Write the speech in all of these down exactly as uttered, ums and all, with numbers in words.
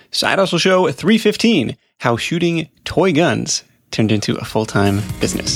Side Hustle Show three fifteen, how shooting toy guns turned into a full-time business.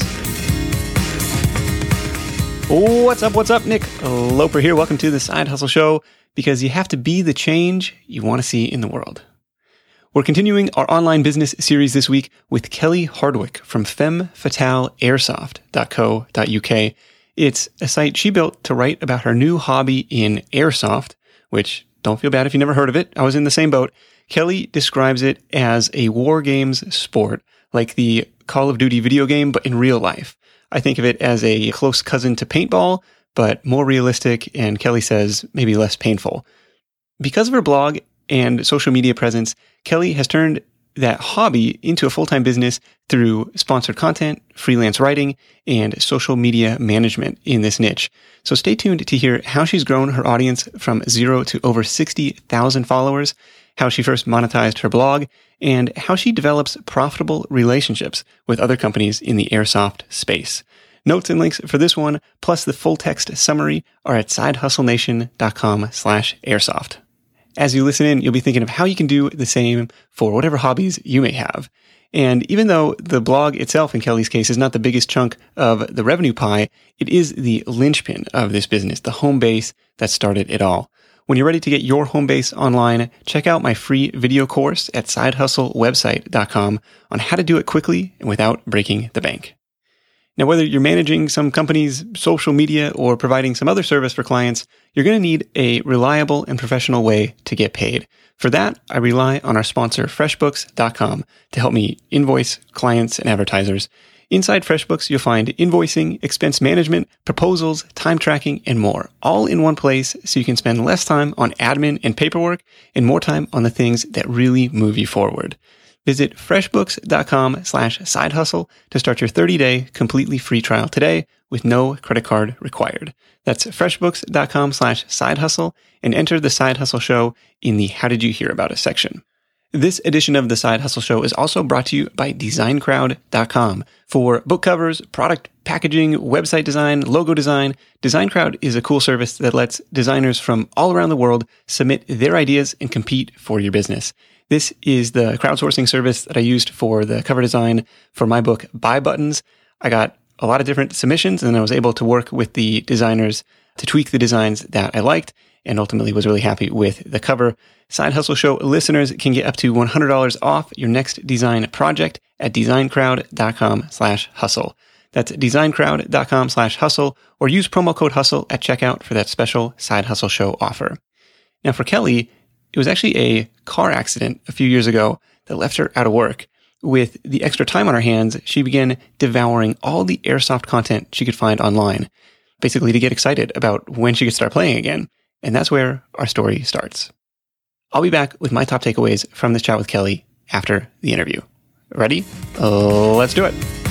What's up, what's up? Nick Loper here. Welcome to the Side Hustle Show, because you have to be the change you want to see in the world. We're continuing our online business series this week with Kelly Hardwick from femme fatale airsoft dot co dot U K. It's a site she built to write about her new hobby in airsoft, which, don't feel bad if you never heard of it. I was in the same boat. Kelly describes it as a war games sport, like the Call of Duty video game, but in real life. I think of it as a close cousin to paintball, but more realistic, and Kelly says maybe less painful. Because of her blog and social media presence, Kelly has turned that hobby into a full-time business through sponsored content, freelance writing, and social media management in this niche. So stay tuned to hear how she's grown her audience from zero to over sixty thousand followers, how she first monetized her blog, and how she develops profitable relationships with other companies in the airsoft space. Notes and links for this one, plus the full text summary, are at sidehustlenation.com slash airsoft. As you listen in, you'll be thinking of how you can do the same for whatever hobbies you may have. And even though the blog itself, in Kelly's case, is not the biggest chunk of the revenue pie, it is the linchpin of this business, the home base that started it all. When you're ready to get your home base online, check out my free video course at side hustle website dot com on how to do it quickly and without breaking the bank. Now, whether you're managing some company's social media or providing some other service for clients, you're going to need a reliable and professional way to get paid. For that, I rely on our sponsor, FreshBooks dot com, to help me invoice clients and advertisers. Inside FreshBooks, you'll find invoicing, expense management, proposals, time tracking, and more, all in one place so you can spend less time on admin and paperwork and more time on the things that really move you forward. Visit freshbooks.com slash side hustle to start your thirty-day completely free trial today with no credit card required. That's freshbooks.com slash side hustle and enter the Side Hustle Show in the How Did You Hear About Us section. This edition of the Side Hustle Show is also brought to you by design crowd dot com. For book covers, product packaging, website design, logo design, DesignCrowd is a cool service that lets designers from all around the world submit their ideas and compete for your business. This is the crowdsourcing service that I used for the cover design for my book, Buy Buttons. I got a lot of different submissions, and I was able to work with the designers to tweak the designs that I liked, and ultimately was really happy with the cover. Side Hustle Show listeners can get up to one hundred dollars off your next design project at designcrowd.com slash hustle. That's designcrowd.com slash hustle, or use promo code hustle at checkout for that special Side Hustle Show offer. Now for Kelly, it was actually a car accident a few years ago that left her out of work. With the extra time on her hands, she began devouring all the airsoft content she could find online, basically to get excited about when she could start playing again. And that's where our story starts. I'll be back with my top takeaways from this chat with Kelly after the interview. Ready? Uh, let's do it.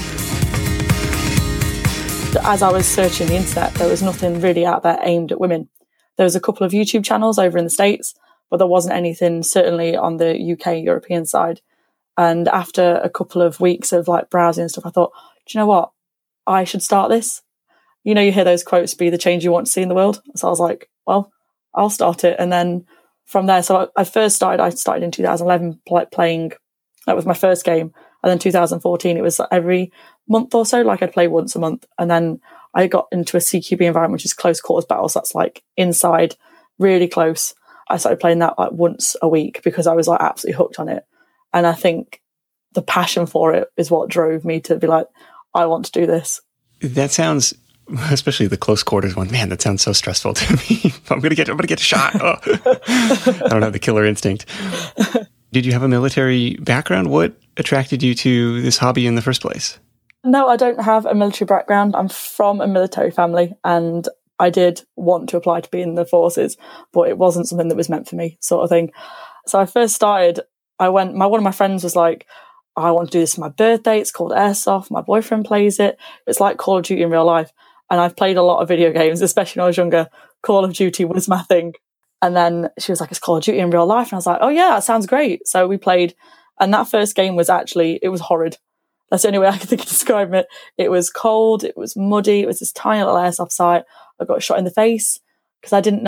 As I was searching the internet, there was nothing really out there aimed at women. There was a couple of YouTube channels over in the States, but there wasn't anything certainly on the U K, European side. And after a couple of weeks of like browsing and stuff, I thought, do you know what? I should start this. You know, you hear those quotes, be the change you want to see in the world. So I was like, well, I'll start it. And then from there, so I, I first started, I started in two thousand eleven play, playing, that was my first game. And then two thousand fourteen, it was every month or so, like I'd play once a month. And then I got into a C Q B environment, which is close quarters battles. That's like inside, really close. I started playing that like once a week because I was like absolutely hooked on it. And I think the passion for it is what drove me to be like, I want to do this. That sounds, especially the close quarters one, man, that sounds so stressful to me. I'm going to get, I'm going to get shot. Oh. I don't have the killer instinct. Did you have a military background? What attracted you to this hobby in the first place? No, I don't have a military background. I'm from a military family, and I did want to apply to be in the forces, but it wasn't something that was meant for me, sort of thing. So I first started, I went, my one of my friends was like, I want to do this for my birthday. It's called Airsoft. My boyfriend plays it. It's like Call of Duty in real life. And I've played a lot of video games, especially when I was younger. Call of Duty was my thing. And then she was like, it's Call of Duty in real life. And I was like, oh yeah, that sounds great. So we played. And that first game was actually, it was horrid. That's the only way I can think of describing it. It was cold. It was muddy. It was this tiny little airsoft site. I got shot in the face because I didn't know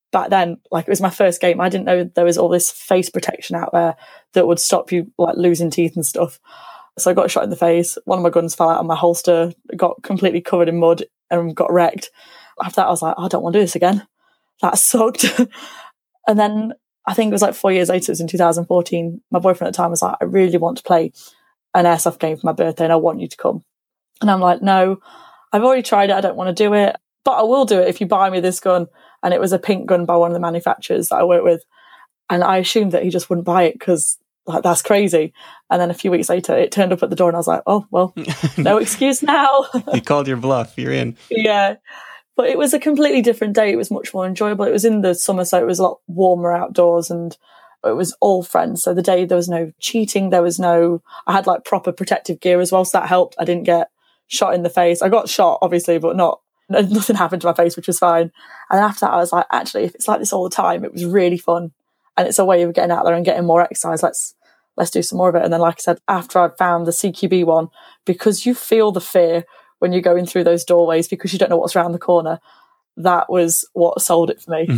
back then, like it was my first game. I didn't know there was all this face protection out there that would stop you like losing teeth and stuff. So I got shot in the face. One of my guns fell out of my holster, got completely covered in mud and got wrecked. After that, I was like, oh, I don't want to do this again. That sucked. And then I think it was like four years later, it was in two thousand fourteen, my boyfriend at the time was like, I really want to play an airsoft game for my birthday and I want you to come. And I'm like, no, I've already tried it. I don't want to do it, but I will do it if you buy me this gun. And it was a pink gun by one of the manufacturers that I work with. And I assumed that he just wouldn't buy it because like, that's crazy. And then a few weeks later, it turned up at the door and I was like, oh, well, no excuse now. You called your bluff. You're in. Yeah. But it was a completely different day. It was much more enjoyable. It was in the summer, so it was a lot warmer outdoors and it was all friends. So the day there was no cheating. There was no, I had like proper protective gear as well. So that helped. I didn't get shot in the face. I got shot, obviously, but not, nothing happened to my face, which was fine. And after that, I was like, actually, if it's like this all the time, it was really fun. And it's a way of getting out there and getting more exercise. Let's, let's do some more of it. And then, like I said, after I found the C Q B one, because you feel the fear when you're going through those doorways because you don't know what's around the corner, that was what sold it for me.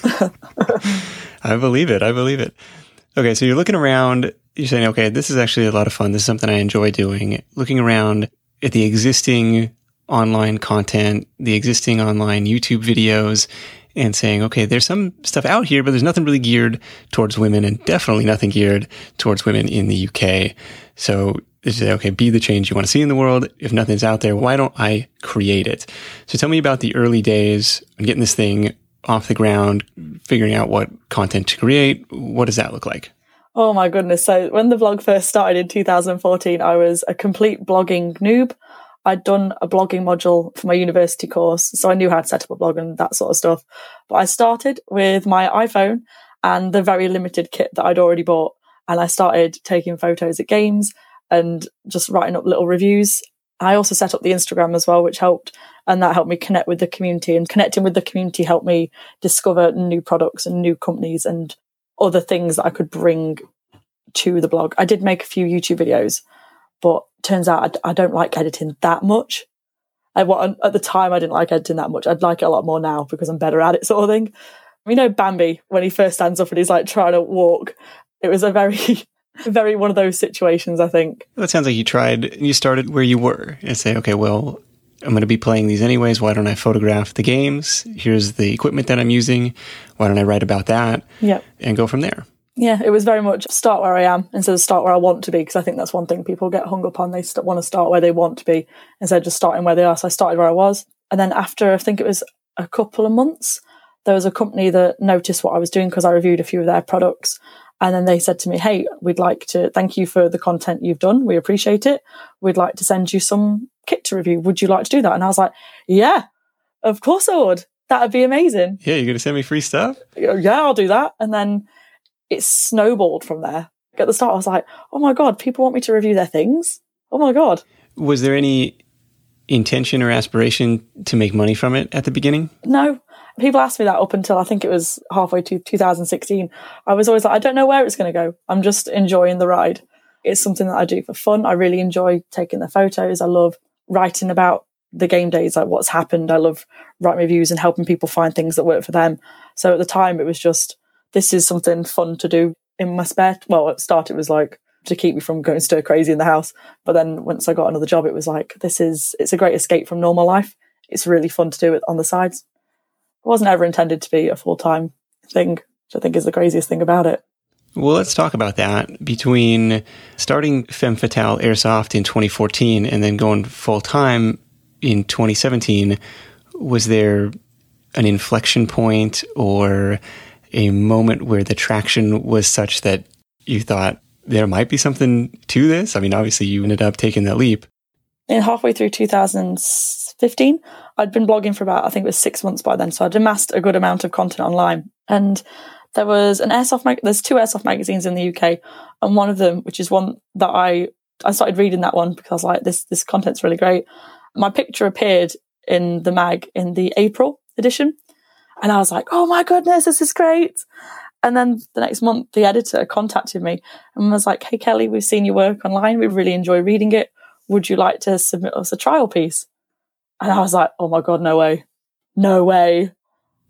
I believe it. I believe it. Okay, so you're looking around, you're saying, okay, this is actually a lot of fun. This is something I enjoy doing. Looking around at the existing online content, the existing online YouTube videos, and saying, okay, there's some stuff out here, but there's nothing really geared towards women and definitely nothing geared towards women in the U K. So you say, okay, be the change you want to see in the world. If nothing's out there, why don't I create it? So tell me about the early days and getting this thing off the ground, figuring out what content to create. What does that look like? Oh my goodness. So when the blog first started in two thousand fourteen, I was a complete blogging noob. I'd done a blogging module for my university course, so I knew how to set up a blog and that sort of stuff. But I started with my iPhone and the very limited kit that I'd already bought. And I started taking photos at games and just writing up little reviews. I also set up the Instagram as well, which helped. And that helped me connect with the community. And connecting with the community helped me discover new products and new companies and other things that I could bring to the blog. I did make a few YouTube videos, but turns out I, I don't like editing that much. I, what, at the time, I didn't like editing that much. I'd like it a lot more now because I'm better at it, sort of thing. You know, Bambi, when he first stands up and he's like trying to walk, it was a very, very one of those situations, I think. Well, it sounds like you tried, you started where you were and say, okay, well, I'm going to be playing these anyways. Why don't I photograph the games? Here's the equipment that I'm using. Why don't I write about that? Yeah. And go from there. Yeah, it was very much start where I am instead of start where I want to be, because I think that's one thing people get hung up on. They st- want to start where they want to be instead of just starting where they are. So I started where I was. And then after, I think it was a couple of months, there was a company that noticed what I was doing because I reviewed a few of their products. And then they said to me, hey, we'd like to thank you for the content you've done. We appreciate it. We'd like to send you some kit to review. Would you like to do that? And I was like, yeah, of course I would. That would be amazing. Yeah, you're going to send me free stuff? Yeah, I'll do that. And then it snowballed from there. At the start, I was like, oh my God, people want me to review their things? Oh my God. Was there any intention or aspiration to make money from it at the beginning? No. People asked me that up until I think it was halfway to two thousand sixteen. I was always like, I don't know where it's going to go. I'm just enjoying the ride. It's something that I do for fun. I really enjoy taking the photos. I love writing about the game days, like what's happened. I love writing reviews and helping people find things that work for them. So at the time, it was just, this is something fun to do in my spare. Well, at the start, it was like to keep me from going stir crazy in the house. But then once I got another job, it was like, this is, it's a great escape from normal life. It's really fun to do it on the sides. It wasn't ever intended to be a full-time thing, which I think is the craziest thing about it. Well, let's talk about that. Between starting Femme Fatale Airsoft in twenty fourteen and then going full-time in twenty seventeen, was there an inflection point or a moment where the traction was such that you thought there might be something to this? I mean, obviously you ended up taking that leap. In halfway through two thousand fifteen, I'd been blogging for about, I think it was six months by then. So I'd amassed a good amount of content online. And there was an airsoft, mag- there's two airsoft magazines in the U K. And one of them, which is one that I, I started reading that one because I was like, this, this content's really great. My picture appeared in the mag in the April edition. And I was like, oh my goodness, this is great. And then the next month, the editor contacted me and was like, hey, Kelly, we've seen your work online. We really enjoy reading it. Would you like to submit us a trial piece? And I was like, oh my God, no way. No way.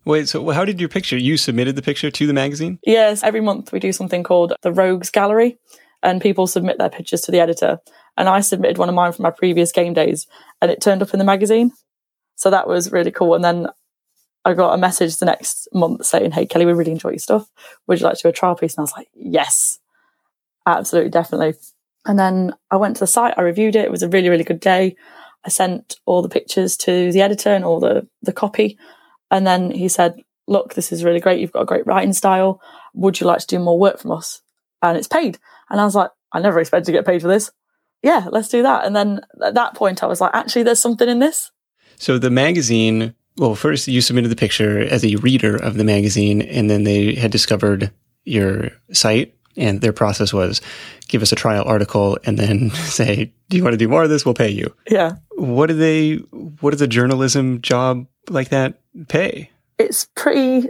Wait, so how did your picture, you submitted the picture to the magazine? Yes, every month we do something called the Rogues Gallery, and people submit their pictures to the editor. And I submitted one of mine from my previous game days, and it turned up in the magazine. So that was really cool. And then I got a message the next month saying, hey, Kelly, we really enjoy your stuff. Would you like to do a trial piece? And I was like, yes, absolutely, definitely. And then I went to the site, I reviewed it. It was a really, really good day. I sent all the pictures to the editor and all the, the copy. And then he said, look, this is really great. You've got a great writing style. Would you like to do more work from us? And it's paid. And I was like, I never expected to get paid for this. Yeah, let's do that. And then at that point, I was like, actually, there's something in this. So the magazine, well, first you submitted the picture as a reader of the magazine, and then they had discovered your site, and their process was give us a trial article and then say, do you want to do more of this? We'll pay you. Yeah. What do they, what does a journalism job like that pay? It's pretty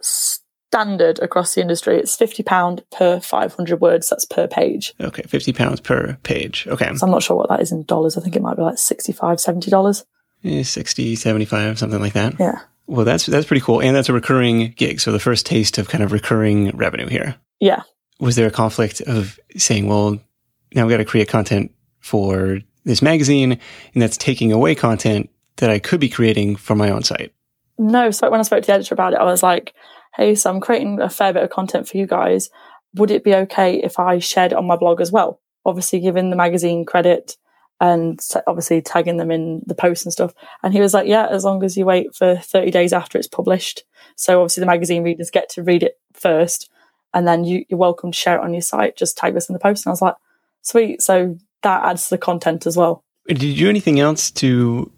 standard across the industry. It's fifty pounds per five hundred words. That's per page. Okay, fifty pounds per page. Okay. So I'm not sure what that is in dollars. I think it might be like sixty-five dollars, seventy dollars. Eh, sixty, seventy-five, something like that. Yeah. Well, that's that's pretty cool. And that's a recurring gig. So the first taste of kind of recurring revenue here. Yeah. Was there a conflict of saying, well, now we've got to create content for this magazine, and that's taking away content that I could be creating for my own site? No. So when I spoke to the editor about it, I was like, hey, so I'm creating a fair bit of content for you guys. Would it be okay if I shared it on my blog as well? Obviously giving the magazine credit and obviously tagging them in the posts and stuff. And he was like, yeah, as long as you wait for thirty days after it's published. So obviously the magazine readers get to read it first, and then you, you're welcome to share it on your site. Just tag us in the post. And I was like, sweet. So that adds to the content as well. Did you do anything else to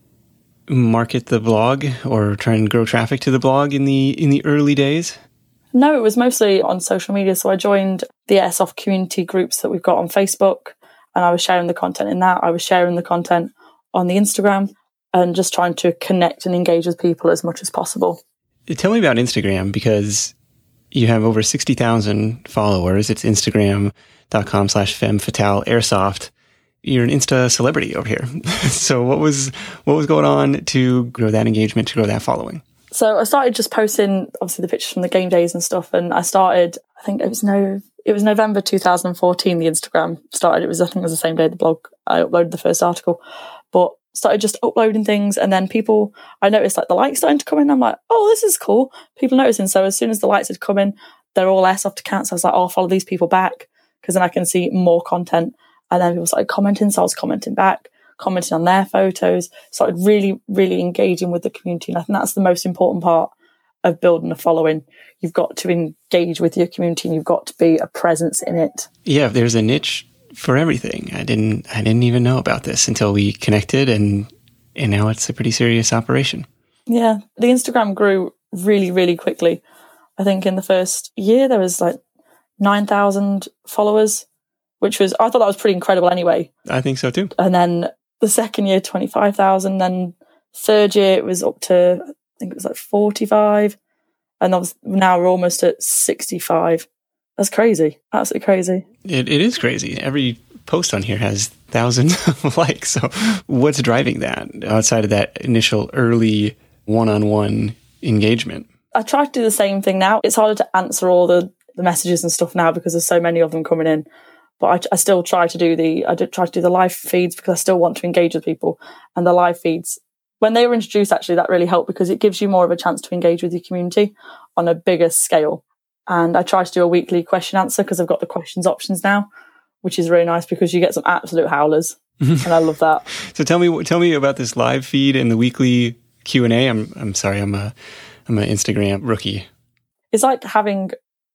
market the blog or try and grow traffic to the blog in the in the early days? No, it was mostly on social media. So I joined the Airsoft community groups that we've got on Facebook, and I was sharing the content in that. I was sharing the content on the Instagram and just trying to connect and engage with people as much as possible. Tell me about Instagram, because you have over sixty thousand followers. It's instagram.com slash femme fatale airsoft. You're an Insta celebrity over here. So what was what was going on to grow that engagement, to grow that following? So I started just posting, obviously, the pictures from the game days and stuff. And I started, I think it was no, it was November two thousand fourteen, the Instagram started. It was, I think it was the same day the blog, I uploaded the first article. But started just uploading things. And then people, I noticed like the likes starting to come in. I'm like, oh, this is cool. People noticing. So as soon as the likes had come in, they're all airsoft accounts. I was like, oh, I'll follow these people back, because then I can see more content. And then people started commenting. So I was commenting back, commenting on their photos, started really, really engaging with the community. And I think that's the most important part of building a following. You've got to engage with your community, and you've got to be a presence in it. Yeah, there's a niche for everything. I didn't I didn't even know about this until we connected, and and now it's a pretty serious operation. Yeah, the Instagram grew really, really quickly. I think in the first year there was like nine thousand followers, which was, I thought that was pretty incredible anyway. I think so too. And then the second year, twenty-five thousand. Then third year, it was up to, I think it was like forty-five. And was, now we're almost at sixty-five. That's crazy. Absolutely crazy. It It is crazy. Every post on here has thousands of likes. So what's driving that outside of that initial early one-on-one engagement? I try to do the same thing now. It's harder to answer all the, the messages and stuff now because there's so many of them coming in. But I, I still try to do the I did try to do the live feeds because I still want to engage with people. And the live feeds, when they were introduced, actually, that really helped because it gives you more of a chance to engage with your community on a bigger scale. And I try to do a weekly question answer because I've got the questions options now, which is really nice because you get some absolute howlers, and I love that. So tell me, tell me about this live feed and the weekly Q and A. I'm I'm sorry, I'm a I'm an Instagram rookie. It's like having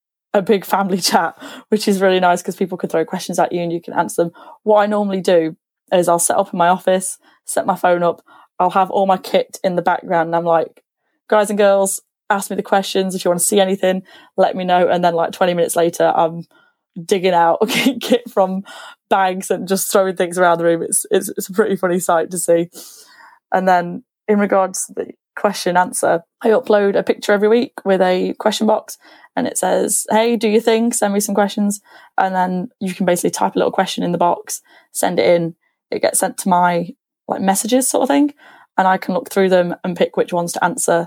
a big family chat, which is really nice because people can throw questions at you and you can answer them. What I normally do is I'll set up in my office, set my phone up, I'll have all my kit in the background, and I'm like, guys and girls, ask me the questions. If you want to see anything, let me know. And then like twenty minutes later, I'm digging out kit from bags and just throwing things around the room. It's, it's, it's a pretty funny sight to see. And then in regards to the question answer, I upload a picture every week with a question box, and it says, hey, do your thing, send me some questions. And then you can basically type a little question in the box, send it in, it gets sent to my like messages sort of thing, and I can look through them and pick which ones to answer.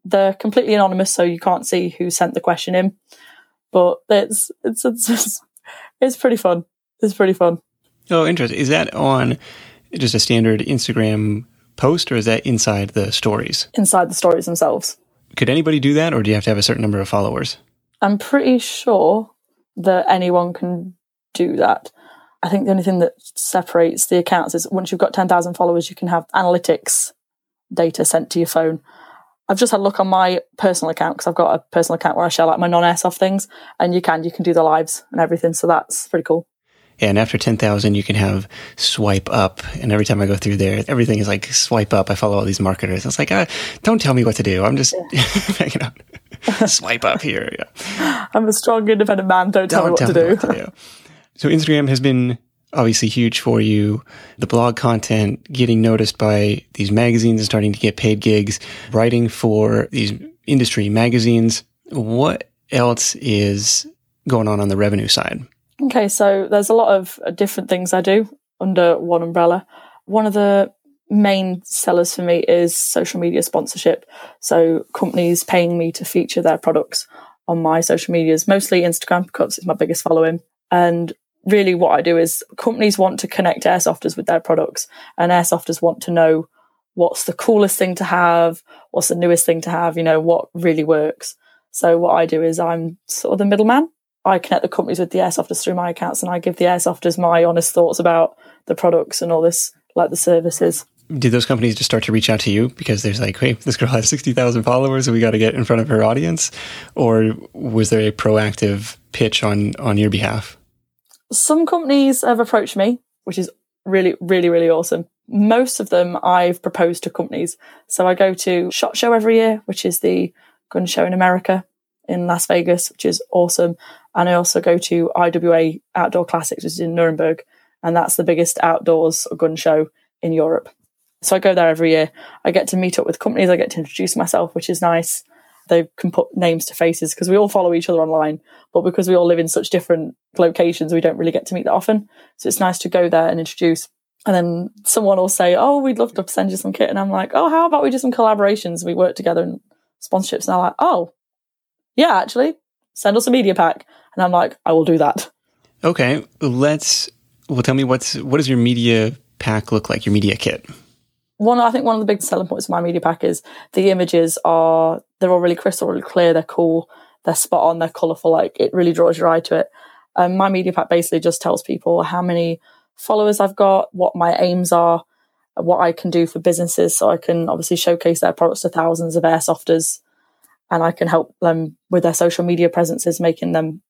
They're completely anonymous, so you can't see who sent the question in. But it's it's it's it's, it's pretty fun. It's pretty fun. Oh, interesting. Is that on just a standard Instagram post, or is that inside the stories? Inside the stories themselves. Could anybody do that, or do you have to have a certain number of followers? I'm pretty sure that anyone can do that. I think the only thing that separates the accounts is once you've got ten thousand followers, you can have analytics data sent to your phone. I've just had a look on my personal account because I've got a personal account where I share like my non-airsoft things, and you can, you can do the lives and everything. So that's pretty cool. Yeah, and after ten thousand, you can have swipe up. And every time I go through there, everything is like swipe up. I follow all these marketers. It's like, ah, don't tell me what to do. I'm just yeah. hanging out. Swipe up here. Yeah. I'm a strong, independent man. Don't tell, don't me, what, tell to me what to do. So Instagram has been obviously huge for you. The blog content, getting noticed by these magazines and starting to get paid gigs, writing for these industry magazines. What else is going on on the revenue side? Okay, so there's a lot of different things I do under one umbrella. One of the main sellers for me is social media sponsorship. So companies paying me to feature their products on my social medias, mostly Instagram because it's my biggest following. And really what I do is companies want to connect airsofters with their products, and airsofters want to know what's the coolest thing to have, what's the newest thing to have, you know, what really works. So what I do is I'm sort of the middleman. I connect the companies with the airsofters through my accounts, and I give the airsofters my honest thoughts about the products and all this, like the services. Did those companies just start to reach out to you because there's like, hey, this girl has sixty thousand followers and we got to get in front of her audience? Or was there a proactive pitch on, on your behalf? Some companies have approached me, which is really, really, really awesome. Most of them I've proposed to companies. So I go to SHOT Show every year, which is the gun show in America, in Las Vegas, which is awesome. And I also go to I W A Outdoor Classics, which is in Nuremberg, and that's the biggest outdoors gun show in Europe. So I go there every year. I get to meet up with companies. I get to introduce myself, which is nice. They can put names to faces because we all follow each other online, but because we all live in such different locations, we don't really get to meet that often. So it's nice to go there and introduce. And then someone will say, oh, we'd love to send you some kit. And I'm like, oh, how about we do some collaborations? We work together and sponsorships. And they're like, oh, yeah, actually, send us a media pack. And I'm like, I will do that. Okay, let's, well, tell me what's, what does your media pack look like, your media kit? One, I think one of the big selling points of my media pack is the images are, they're all really crystal, really clear, they're cool, they're spot on, they're colourful, like it really draws your eye to it. Um, my media pack basically just tells people how many followers I've got, what my aims are, what I can do for businesses, so I can obviously showcase their products to thousands of airsofters, and I can help them with their social media presences, making them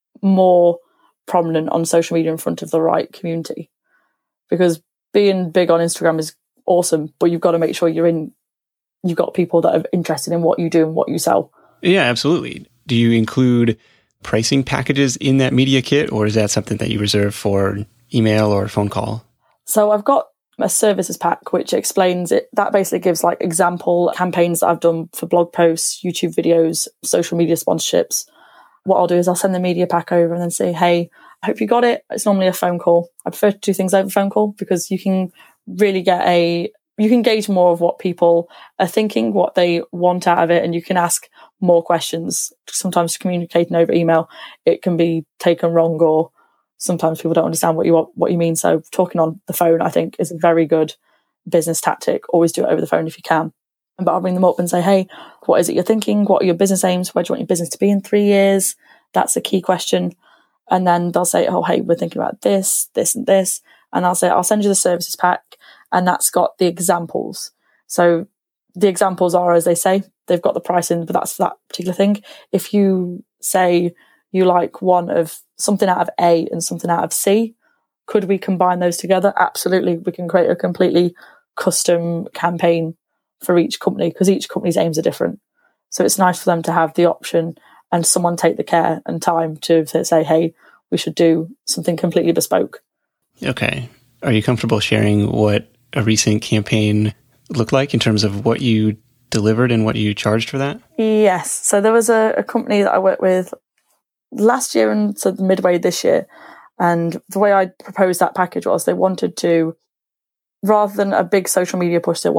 more prominent on social media in front of the right community. Because being big on Instagram is awesome, but you've got to make sure you're in, you've got people that are interested in what you do and what you sell. Yeah, absolutely. Do you include pricing packages in that media kit, or is that something that you reserve for email or phone call? So I've got a services pack which explains it. That basically gives like example campaigns that I've done for blog posts, YouTube videos, social media sponsorships. What I'll do is I'll send the media pack over and then say, hey, I hope you got it. It's normally a phone call. I prefer to do things over phone call because you can really get a, you can gauge more of what people are thinking, what they want out of it, and you can ask more questions. Sometimes communicating over email, it can be taken wrong, or sometimes people don't understand what you want, what you mean. So talking on the phone, I think, is a very good business tactic. Always do it over the phone if you can. But I'll bring them up and say, hey, what is it you're thinking? What are your business aims? Where do you want your business to be in three years? That's a key question. And then they'll say, oh, hey, we're thinking about this, this and this. And I'll say, I'll send you the services pack. And that's got the examples. So the examples are, as they say, they've got the pricing, but that's for that particular thing. If you say you like one of something out of A and something out of C, could we combine those together? Absolutely. We can create a completely custom campaign for each company because each company's aims are different. So it's nice for them to have the option and someone take the care and time to say, hey, we should do something completely bespoke. Okay. Are you comfortable sharing what a recent campaign looked like in terms of what you delivered and what you charged for that? Yes. So there was a, a company that I worked with last year and so midway this year. And the way I proposed that package was they wanted to, rather than a big social media push, they wanted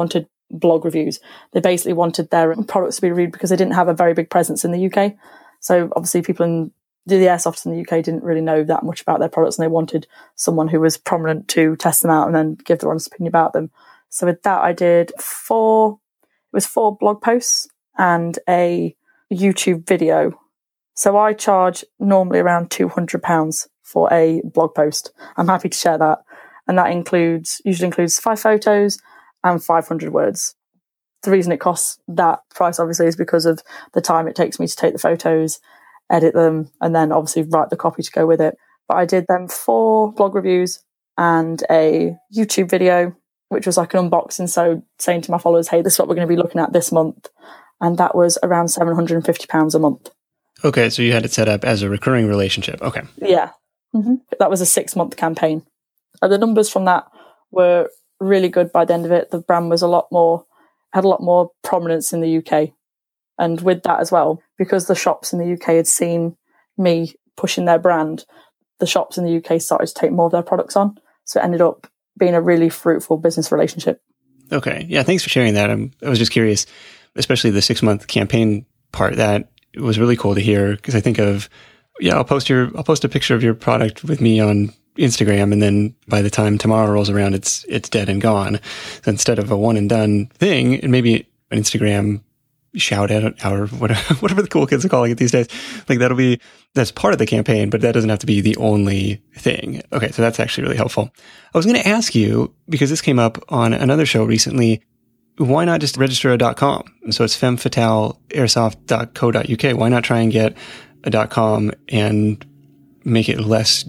blog reviews. They basically wanted their products to be reviewed because they didn't have a very big presence in the U K. So obviously people in the airsoft in the U K didn't really know that much about their products, and they wanted someone who was prominent to test them out and then give their honest opinion about them. So with that, I did four, it was four blog posts and a YouTube video. So I charge normally around two hundred pounds for a blog post. I'm happy to share that. And that includes, usually includes five photos and five hundred words. The reason it costs that price, obviously, is because of the time it takes me to take the photos, edit them, and then obviously write the copy to go with it. But I did them four blog reviews and a YouTube video, which was like an unboxing. So saying to my followers, hey, this is what we're going to be looking at this month. And that was around seven hundred fifty pounds a month. Okay, so you had it set up as a recurring relationship. Okay. Yeah. Mm-hmm. That was a six-month campaign. And the numbers from that were really good by the end of it. The brand was a lot more, had a lot more prominence in the U K. And with that as well, because the shops in the U K had seen me pushing their brand, the shops in the U K started to take more of their products on. So it ended up being a really fruitful business relationship. Okay. Yeah, thanks for sharing that. I'm, I was just curious, especially the six-month campaign part. That was really cool to hear, because I think of, yeah, I'll post your, I'll post a picture of your product with me on Instagram, and then by the time tomorrow rolls around, it's it's dead and gone. So instead of a one and done thing, and maybe an Instagram shout out or whatever, whatever the cool kids are calling it these days, like that'll be, that's part of the campaign, but that doesn't have to be the only thing. Okay, so that's actually really helpful. I was going to ask you, because this came up on another show recently, why not just register a .com? So it's femme fatale airsoft dot co dot U K. Why not try and get a .com and make it less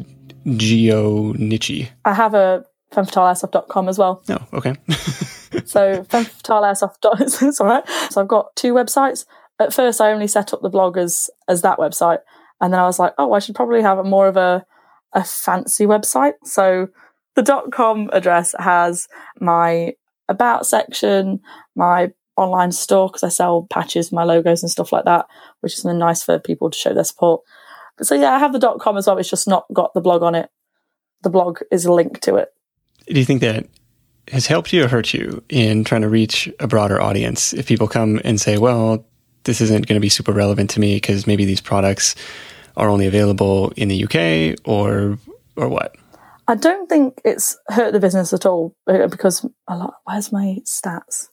geo-niche? I have a femme fatale airsoft dot com as well. Oh, okay. So femme fatale airsoft dot com, it's all right. So I've got two websites. At first, I only set up the blog as, as that website. And then I was like, oh, I should probably have a more of a, a fancy website. So the .com address has my about section, my online store, because I sell patches, my logos and stuff like that, which is something nice for people to show their support. But so yeah, I have the .com as well. It's just not got the blog on it. The blog is a link to it. Do you think that has helped you or hurt you in trying to reach a broader audience? If people come and say, well, this isn't going to be super relevant to me because maybe these products are only available in the U K, or or what? I don't think it's hurt the business at all, because a lot, where's my stats?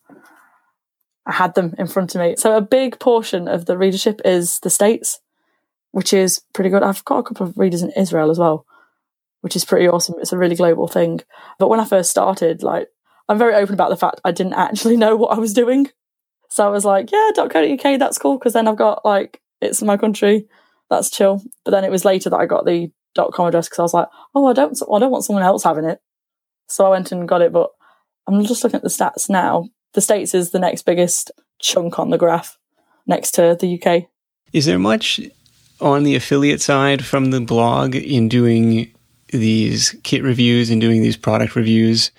I had them in front of me. So a big portion of the readership is the States, which is pretty good. I've got a couple of readers in Israel as well, which is pretty awesome. It's a really global thing. But when I first started, like, I'm very open about the fact I didn't actually know what I was doing. So I was like, yeah, .co.uk, that's cool, because then I've got, like, it's my country, that's chill. But then it was later that I got the .com address, because I was like, oh, I don't, I don't want someone else having it. So I went and got it. But I'm just looking at the stats now. The States is the next biggest chunk on the graph, next to the U K. Is there much on the affiliate side from the blog in doing these kit reviews and doing these product reviews,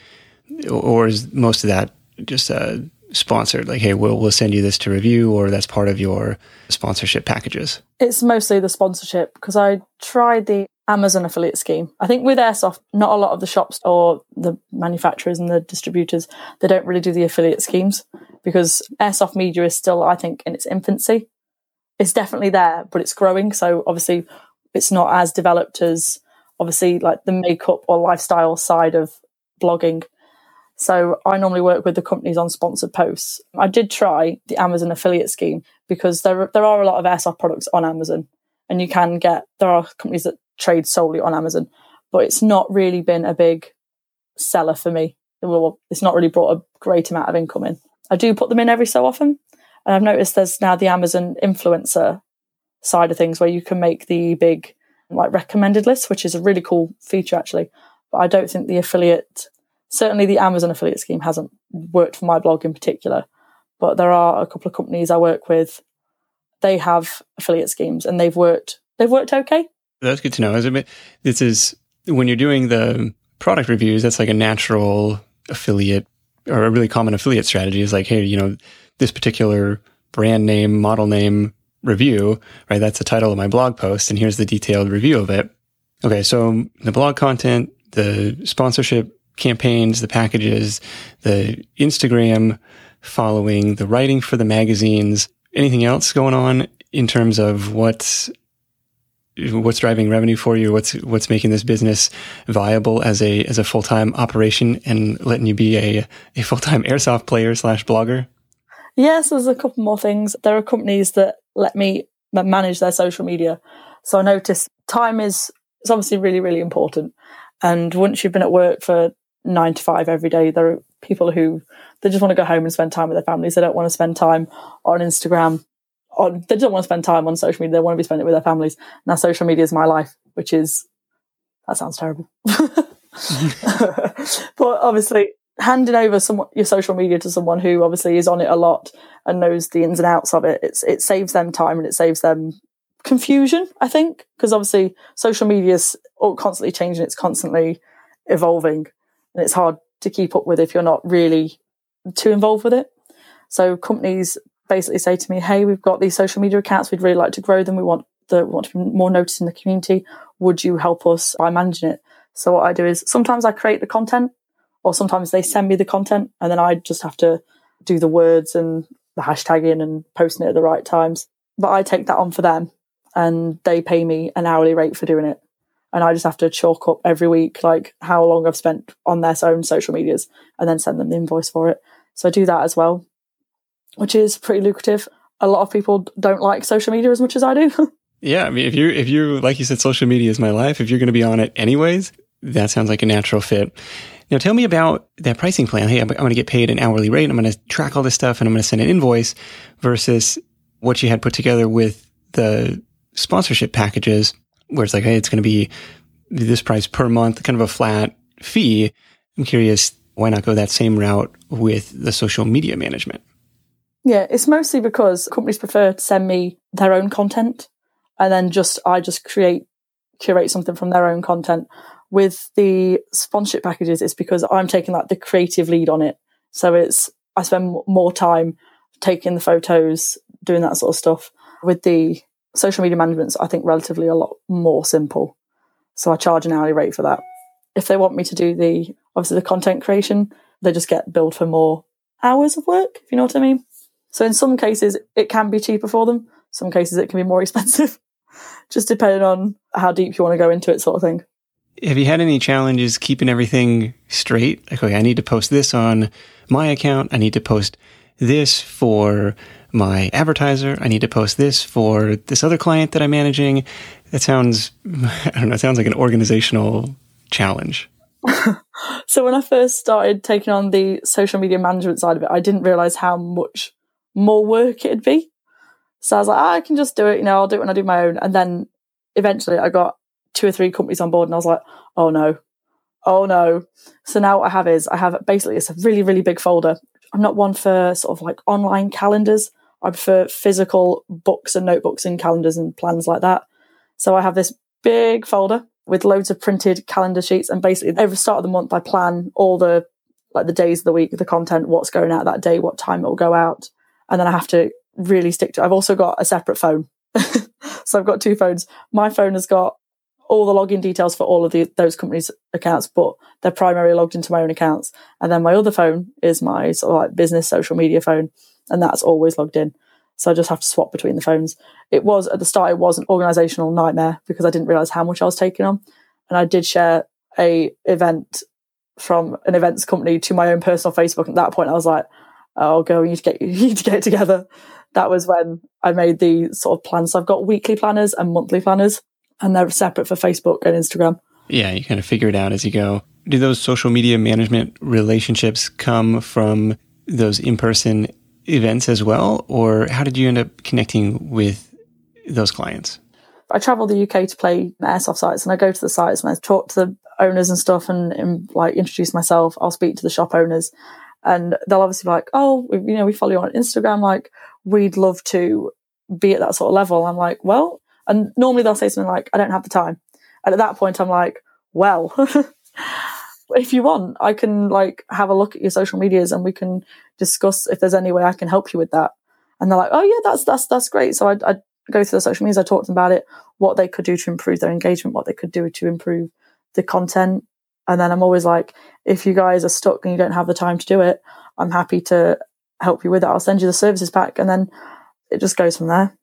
or is most of that just uh, sponsored? Like, hey, we'll, we'll send you this to review, or that's part of your sponsorship packages? It's mostly the sponsorship, because I tried the Amazon affiliate scheme. I think with Airsoft, not a lot of the shops or the manufacturers and the distributors, they don't really do the affiliate schemes, because Airsoft media is still, I think, in its infancy. It's definitely there, but it's growing. So obviously it's not as developed as obviously like the makeup or lifestyle side of blogging. So I normally work with the companies on sponsored posts. I did try the Amazon affiliate scheme, because there there are a lot of airsoft products on Amazon, and you can get, there are companies that trade solely on Amazon, but it's not really been a big seller for me. Well, it's not really brought a great amount of income in. I do put them in every so often. And I've noticed there's now the Amazon influencer side of things, where you can make the big like recommended list, which is a really cool feature actually. But I don't think the affiliate, certainly the Amazon affiliate scheme hasn't worked for my blog in particular. But there are a couple of companies I work with, they have affiliate schemes, and they've worked, they've worked okay. That's good to know. This is, when you're doing the product reviews, that's like a natural affiliate, or a really common affiliate strategy is like, hey, you know, this particular brand name, model name review, right? That's the title of my blog post, and here's the detailed review of it. Okay, so the blog content, the sponsorship campaigns, the packages, the Instagram following, the writing for the magazines. Anything else going on in terms of what's what's driving revenue for you? What's what's making this business viable as a as a full time operation and letting you be a a full time airsoft player slash blogger? Yes, there's a couple more things. There are companies that let me manage their social media. So I noticed time is it's obviously really, really important. And once you've been at work for nine to five every day, there are people who they just want to go home and spend time with their families. They don't want to spend time on Instagram. On they don't want to spend time on social media. They want to be spending it with their families. Now, social media is my life, which is that sounds terrible. But obviously, handing over some your social media to someone who obviously is on it a lot and knows the ins and outs of it, it's it saves them time and it saves them confusion, I think, because obviously social media is all constantly changing, it's constantly evolving, and it's hard to keep up with if you're not really too involved with it. So companies basically say to me, hey, we've got these social media accounts, we'd really like to grow them, we want the we want to be more noticed in the community, would you help us by managing it? So what I do is sometimes I create the content, or sometimes they send me the content, and then I just have to do the words and the hashtagging and posting it at the right times. But I take that on for them, and they pay me an hourly rate for doing it. And I just have to chalk up every week, like how long I've spent on their own social medias, and then send them the invoice for it. So I do that as well, which is pretty lucrative. A lot of people don't like social media as much as I do. Yeah, I mean, if you if you like you said, social media is my life. If you're going to be on it anyways, that sounds like a natural fit. Now, tell me about that pricing plan. Hey, I'm, I'm going to get paid an hourly rate. I'm going to track all this stuff, and I'm going to send an invoice versus what you had put together with the sponsorship packages, where it's like, hey, it's going to be this price per month, kind of a flat fee. I'm curious, why not go that same route with the social media management? Yeah, it's mostly because companies prefer to send me their own content, and then just I just create curate something from their own content. With the sponsorship packages, it's because I'm taking like the creative lead on it. So it's I spend more time taking the photos, doing that sort of stuff. With the social media management, I think relatively a lot more simple. So I charge an hourly rate for that. If they want me to do the obviously the content creation, they just get billed for more hours of work, if you know what I mean. So in some cases, it can be cheaper for them. Some cases, it can be more expensive, just depending on how deep you want to go into it, sort of thing. Have you had any challenges keeping everything straight? Like, okay, I need to post this on my account. I need to post this for my advertiser. I need to post this for this other client that I'm managing. That sounds, I don't know, it sounds like an organizational challenge. So when I first started taking on the social media management side of it, I didn't realize how much more work it'd be. So I was like, oh, I can just do it. You know, I'll do it when I do my own. And then eventually I got two or three companies on board, and I was like, oh no, oh no. So now what I have is I have basically, it's a really, really big folder. I'm not one for sort of like online calendars. I prefer physical books and notebooks and calendars and plans like that. So I have this big folder with loads of printed calendar sheets, and basically every start of the month I plan all the like the days of the week, the content, what's going out that day, what time it will go out, and then I have to really stick to. I've also got a separate phone, so I've got two phones. My phone has got all the login details for all of the, those companies' accounts, but they're primarily logged into my own accounts. And then my other phone is my sort of like business social media phone, and that's always logged in. So I just have to swap between the phones. It was, at the start, it was an organizational nightmare because I didn't realize how much I was taking on. And I did share a event from an events company to my own personal Facebook. At that point, I was like, oh, girl, you need to get, you need to get it together. That was when I made the sort of plans. So I've got weekly planners and monthly planners, and they're separate for Facebook and Instagram. Yeah, you kind of figure it out as you go. Do those social media management relationships come from those in-person events as well? Or how did you end up connecting with those clients? I travel the U K to play airsoft sites, and I go to the sites and I talk to the owners and stuff and, and like introduce myself. I'll speak to the shop owners, and they'll obviously be like, oh, you know, we follow you on Instagram. Like, we'd love to be at that sort of level. I'm like, well, and normally they'll say something like, I don't have the time. And at that point, I'm like, well, if you want, I can like have a look at your social medias and we can discuss if there's any way I can help you with that. And they're like, oh yeah, that's, that's, that's great. So I, I go through the social medias, I talk to them about it, what they could do to improve their engagement, what they could do to improve the content. And then I'm always like, if you guys are stuck and you don't have the time to do it, I'm happy to help you with it. I'll send you the services pack. And then it just goes from there.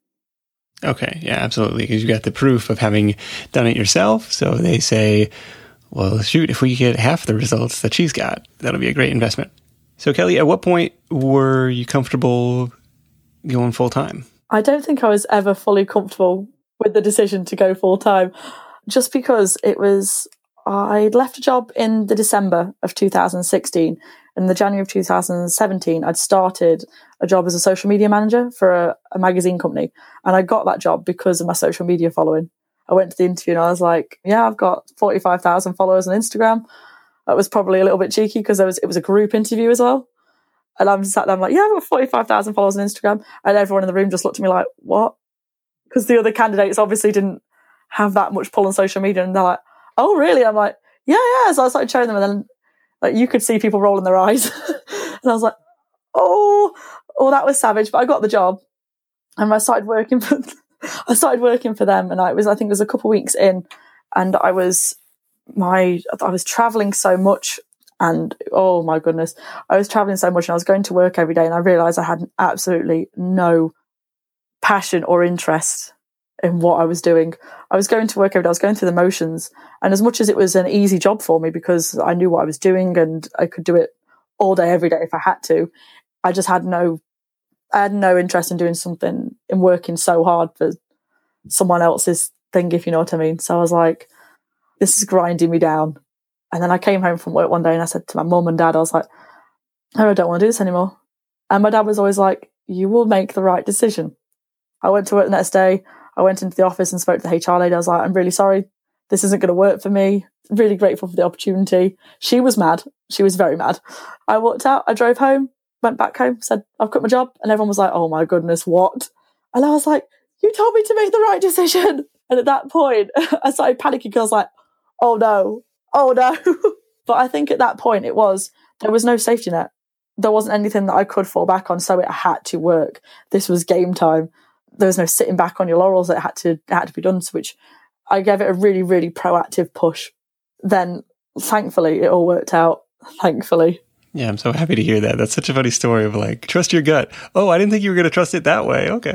Okay. Yeah, absolutely. Because you got the proof of having done it yourself. So they say, well, shoot, if we get half the results that she's got, that'll be a great investment. So Kelly, at what point were you comfortable going full time? I don't think I was ever fully comfortable with the decision to go full time, just because it was, I'd left a job in the December of two thousand sixteen. In the January of two thousand seventeen, I'd started a job as a social media manager for a, a magazine company. And I got that job because of my social media following. I went to the interview and I was like, yeah, I've got forty-five thousand followers on Instagram. That was probably a little bit cheeky because there was, it was a group interview as well. And I'm sat there, I'm like, yeah, I've got forty-five thousand followers on Instagram. And everyone in the room just looked at me like, what? Because the other candidates obviously didn't have that much pull on social media. And they're like, oh, really? I'm like, yeah, yeah. So I started showing them, and then like you could see people rolling their eyes. And I was like, oh, oh, that was savage. But I got the job, and I started working for, I started working for them. And I was, I think it was a couple of weeks in, and I was, my, I was traveling so much. And oh my goodness, I was traveling so much, and I was going to work every day, and I realized I had absolutely no passion or interest in what I was doing. I was going to work every day. I was going through the motions. And as much as it was an easy job for me because I knew what I was doing and I could do it all day, every day if I had to, I just had no, I had no interest in doing something, in working so hard for someone else's thing, if you know what I mean. So I was like, this is grinding me down. And then I came home from work one day and I said to my mum and dad, I was like, oh, I don't want to do this anymore. And my dad was always like, you will make the right decision. I went to work the next day. I went into the office and spoke to the H R lady. I was like, I'm really sorry. This isn't going to work for me. Really grateful for the opportunity. She was mad. She was very mad. I walked out. I drove home, went back home, said, I've quit my job. And everyone was like, oh my goodness, what? And I was like, you told me to make the right decision. And at that point, I started panicking because I was like, oh no, oh no. But I think at that point it was, there was no safety net. There wasn't anything that I could fall back on. So it had to work. This was game time. There was no sitting back on your laurels. It had to, it had to be done. So which I gave it a really, really proactive push. Then thankfully it all worked out. Thankfully. Yeah, I'm so happy to hear that. That's such a funny story of like, trust your gut. Oh, I didn't think you were going to trust it that way. Okay.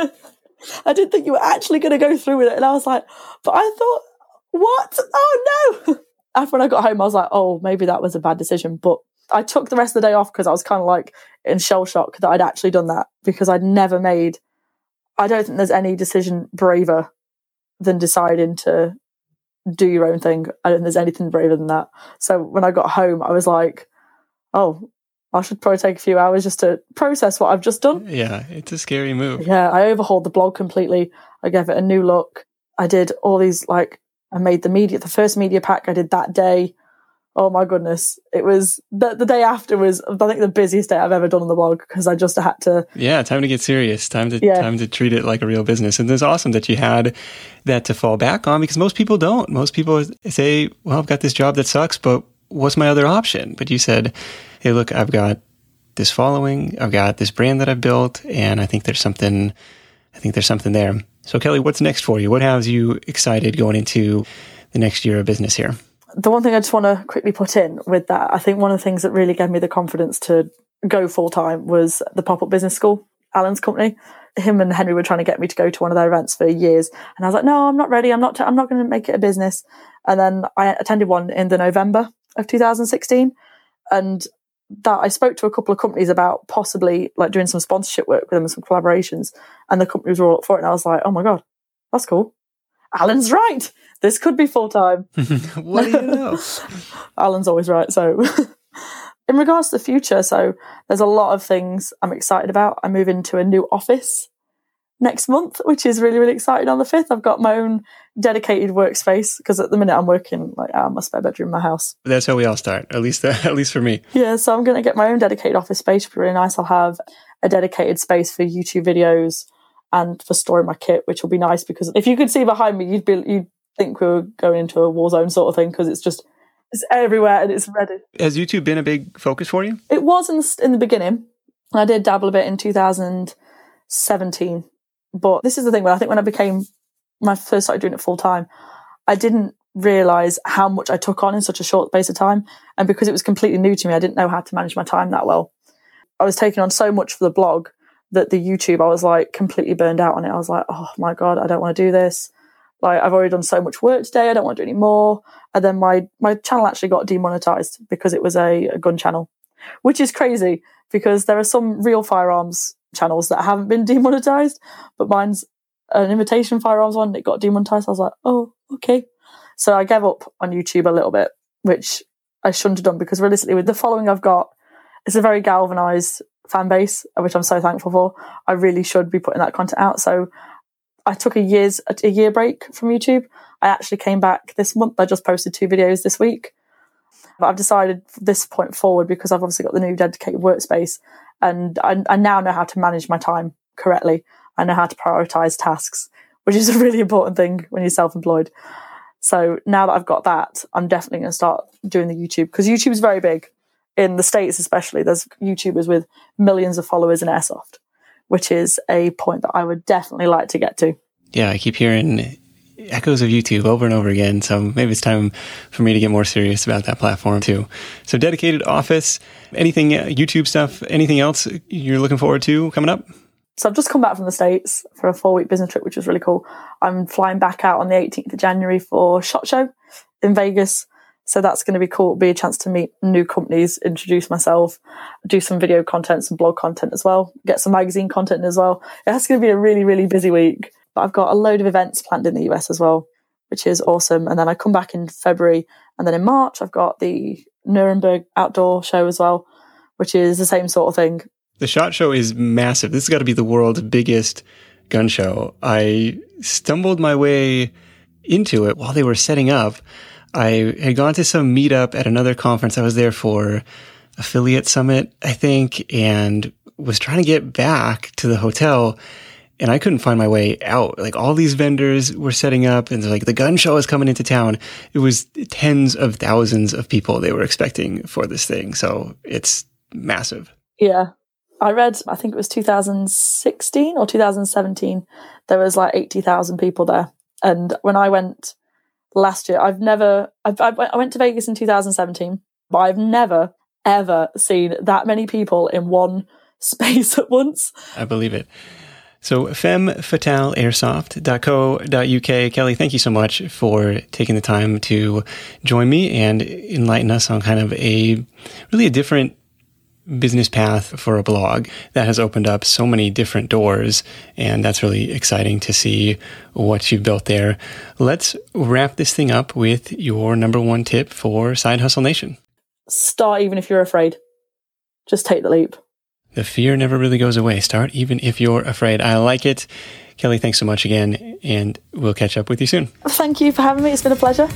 I didn't think you were actually going to go through with it. And I was like, but I thought, what? Oh no. After when I got home, I was like, oh, maybe that was a bad decision. But I took the rest of the day off because I was kind of like in shell shock that I'd actually done that, because I'd never made, I don't think there's any decision braver than deciding to do your own thing. I don't think there's anything braver than that. So when I got home, I was like, oh, I should probably take a few hours just to process what I've just done. Yeah, it's a scary move. Yeah, I overhauled the blog completely. I gave it a new look. I did all these, like, I made the media, the first media pack I did that day. Oh my goodness. It was, the, the day after was, I think, the busiest day I've ever done on the blog, because I just had to. Yeah, time to get serious. Time to yeah. time to treat it like a real business. And it's awesome that you had that to fall back on, because most people don't. Most people say, well, I've got this job that sucks, but what's my other option? But you said, hey, look, I've got this following, I've got this brand that I've built, and I think there's something, I think there's something there. So Kelly, what's next for you? What has you excited going into the next year of business here? The one thing I just want to quickly put in with that, I think one of the things that really gave me the confidence to go full time was the Pop-Up Business School, Alan's company. Him and Henry were trying to get me to go to one of their events for years. And I was like, no, I'm not ready. I'm not, t- I'm not going to make it a business. And then I attended one in the November of two thousand sixteen. And that I spoke to a couple of companies about possibly like doing some sponsorship work with them and some collaborations. And the companies were all up for it. And I was like, oh my God, that's cool. Alan's right. This could be full time. What do you know? Alan's always right. So in regards to the future, so there's a lot of things I'm excited about. I move into a new office next month, which is really, really exciting. On the fifth, I've got my own dedicated workspace, because at the minute I'm working like out of my spare bedroom in my house. That's how we all start, at least uh, at least for me. Yeah, so I'm going to get my own dedicated office space. It'll be really nice. I'll have a dedicated space for YouTube videos and for storing my kit, which will be nice, because if you could see behind me, you'd be you'd think we were going into a war zone sort of thing, because it's just it's everywhere and it's ready. Has YouTube been a big focus for you? It was in the, in the beginning. I did dabble a bit in two thousand seventeen. But this is the thing, where I think when I became, when I first started doing it full time, I didn't realise how much I took on in such a short space of time. And because it was completely new to me, I didn't know how to manage my time that well. I was taking on so much for the blog that the YouTube, I was like completely burned out on it. I was like, oh my God, I don't want to do this. Like, I've already done so much work today. I don't want to do any more. And then my, my channel actually got demonetized because it was a, a gun channel, which is crazy because there are some real firearms channels that haven't been demonetized, but mine's an imitation firearms one. It got demonetized. I was like, oh, okay. So I gave up on YouTube a little bit, which I shouldn't have done because realistically with the following I've got, it's a very galvanized fan base, which I'm so thankful for. I really should be putting that content out. So I took a year's a year break from YouTube. I actually came back this month. I just posted two videos this week. But I've decided from this point forward, because I've obviously got the new dedicated workspace, and I, I now know how to manage my time correctly. I know how to prioritize tasks, which is a really important thing when you're self-employed. So now that I've got that, I'm definitely going to start doing the YouTube, because YouTube is very big in the States, especially. There's YouTubers with millions of followers in Airsoft, which is a point that I would definitely like to get to. Yeah, I keep hearing echoes of YouTube over and over again. So maybe it's time for me to get more serious about that platform too. So dedicated office, anything, uh, YouTube stuff, anything else you're looking forward to coming up? So I've just come back from the States for a four week business trip, which was really cool. I'm flying back out on the eighteenth of January for SHOT Show in Vegas. So that's going to be cool. It'll be a chance to meet new companies, introduce myself, do some video content, some blog content as well, get some magazine content as well. It's going to be a really, really busy week. But I've got a load of events planned in the U S as well, which is awesome. And then I come back in February. And then in March, I've got the Nuremberg Outdoor Show as well, which is the same sort of thing. The SHOT Show is massive. This has got to be the world's biggest gun show. I stumbled my way into it while they were setting up. I had gone to some meetup at another conference I was there for, Affiliate Summit, I think, and was trying to get back to the hotel, and I couldn't find my way out. Like, all these vendors were setting up, and they're like, the gun show is coming into town. It was tens of thousands of people they were expecting for this thing, so it's massive. Yeah. I read, I think it was two thousand sixteen or two thousand seventeen, there was like eighty thousand people there. And when I went last year, I've never, I've, I went to Vegas in two thousand seventeen, but I've never, ever seen that many people in one space at once. I believe it. So femme fatale airsoft dot co dot U K. Kelly, thank you so much for taking the time to join me and enlighten us on kind of a really a different business path for a blog that has opened up so many different doors, and that's really exciting to see what you've built there. Let's wrap this thing up with your number one tip for Side Hustle Nation. Start even if you're afraid. Just take the leap. The fear never really goes away. Start even if you're afraid. I like it. Kelly, thanks so much again, and we'll catch up with you soon. Thank you for having me. It's been a pleasure.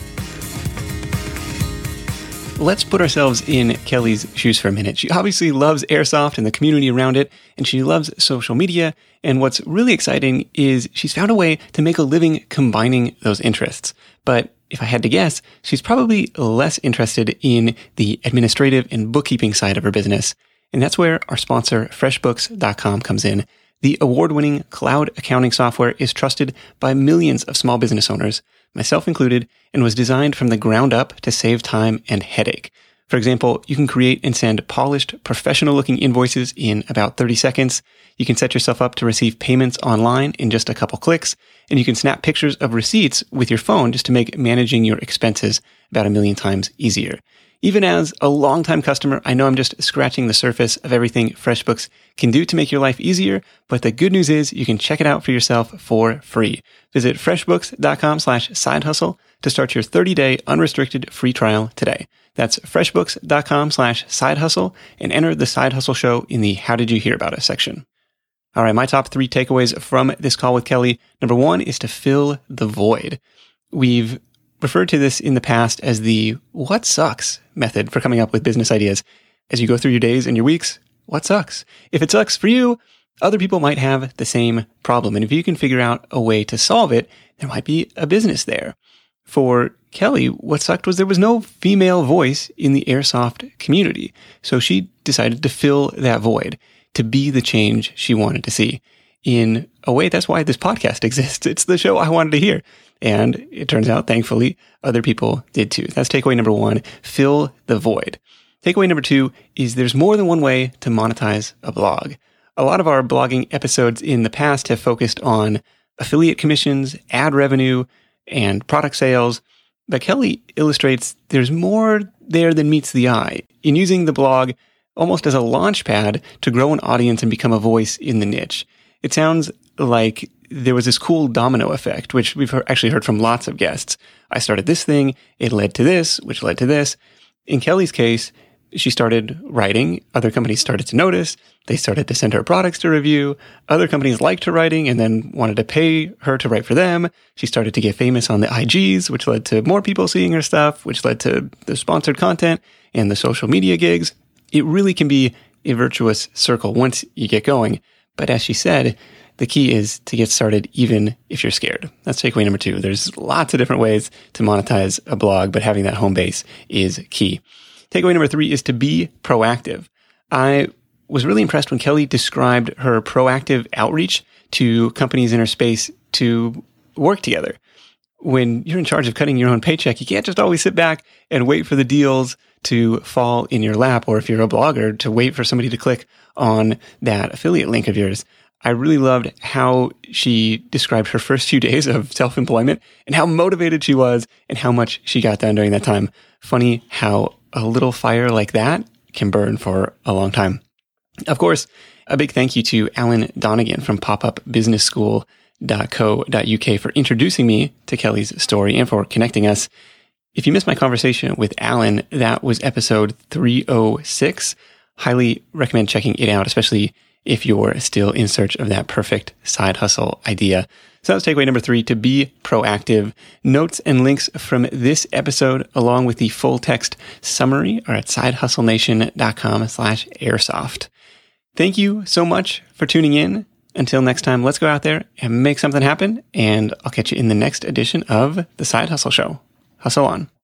Let's put ourselves in Kelly's shoes for a minute. She obviously loves airsoft and the community around it, and she loves social media. And what's really exciting is she's found a way to make a living combining those interests. But if I had to guess, she's probably less interested in the administrative and bookkeeping side of her business. And that's where our sponsor, FreshBooks dot com, comes in. The award-winning cloud accounting software is trusted by millions of small business owners, myself included, and was designed from the ground up to save time and headache. For example, you can create and send polished, professional-looking invoices in about thirty seconds. You can set yourself up to receive payments online in just a couple clicks, and you can snap pictures of receipts with your phone just to make managing your expenses about a million times easier. Even as a longtime customer, I know I'm just scratching the surface of everything FreshBooks can do to make your life easier, but the good news is you can check it out for yourself for free. Visit freshbooks dot com slash side hustle to start your thirty-day unrestricted free trial today. That's freshbooks dot com slash side hustle and enter the Side Hustle Show in the How Did You Hear About Us section. All right, my top three takeaways from this call with Kelly. Number one is to fill the void. We've referred to this in the past as the what sucks method for coming up with business ideas. As you go through your days and your weeks, what sucks? If it sucks for you, other people might have the same problem. And if you can figure out a way to solve it, there might be a business there. For Kelly, what sucked was there was no female voice in the airsoft community. So she decided to fill that void, to be the change she wanted to see. In a way, that's why this podcast exists. It's the show I wanted to hear. And it turns out, thankfully, other people did too. That's takeaway number one, fill the void. Takeaway number two is there's more than one way to monetize a blog. A lot of our blogging episodes in the past have focused on affiliate commissions, ad revenue, and product sales. But Kelly illustrates there's more there than meets the eye in using the blog almost as a launch pad to grow an audience and become a voice in the niche. It sounds like there was this cool domino effect, which we've actually heard from lots of guests. I started this thing, it led to this, which led to this. In Kelly's case, she started writing, other companies started to notice, they started to send her products to review, other companies liked her writing and then wanted to pay her to write for them. She started to get famous on the I Gs, which led to more people seeing her stuff, which led to the sponsored content and the social media gigs. It really can be a virtuous circle once you get going. But as she said, the key is to get started even if you're scared. That's takeaway number two. There's lots of different ways to monetize a blog, but having that home base is key. Takeaway number three is to be proactive. I was really impressed when Kelly described her proactive outreach to companies in her space to work together. When you're in charge of cutting your own paycheck, you can't just always sit back and wait for the deals to fall in your lap, or if you're a blogger, to wait for somebody to click on that affiliate link of yours. I really loved how she described her first few days of self-employment and how motivated she was and how much she got done during that time. Funny how a little fire like that can burn for a long time. Of course, a big thank you to Alan Donegan from pop up business school dot co dot U K for introducing me to Kelly's story and for connecting us. If you missed my conversation with Alan, that was episode three oh six. Highly recommend checking it out, especially if you're still in search of that perfect side hustle idea. So that's takeaway number three, to be proactive. Notes and links from this episode, along with the full text summary, are at sidehustlenation.com slash airsoft. Thank you so much for tuning in. Until next time, let's go out there and make something happen. And I'll catch you in the next edition of The Side Hustle Show. Hustle on.